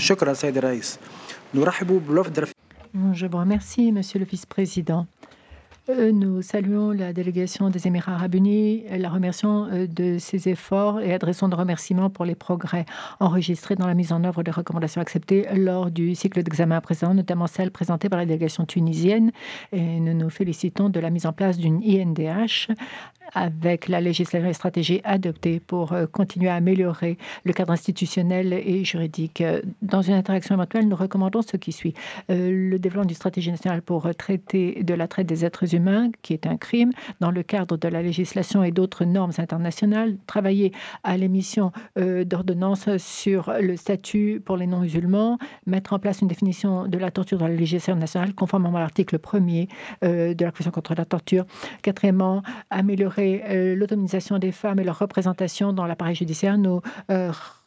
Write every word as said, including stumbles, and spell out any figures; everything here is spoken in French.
شكرا سيد الرئيس. نرحب بالوفد الرفيق. Je vous remercie, Monsieur le Vice-président. Euh, Nous saluons la délégation des Émirats arabes unis, la remercions euh, de ses efforts et adressons nos remerciements pour les progrès enregistrés dans la mise en œuvre des recommandations acceptées lors du cycle d'examen précédent, notamment celles présentées par la délégation tunisienne. Et nous nous félicitons de la mise en place d'une I N D H avec la législation et la stratégie adoptée pour euh, continuer à améliorer le cadre institutionnel et juridique. Euh, Dans une interaction éventuelle, nous recommandons ce qui suit. Euh, le développement d'une stratégie nationale pour euh, traiter de la traite des êtres humains, qui est un crime, dans le cadre de la législation et d'autres normes internationales, travailler à l'émission euh, d'ordonnances sur le statut pour les non-musulmans, mettre en place une définition de la torture dans la législation nationale, conformément à l'article premier euh, de la Convention contre la torture. Quatrièmement, améliorer euh, l'autonomisation des femmes et leur représentation dans l'appareil judiciaire. Nous euh,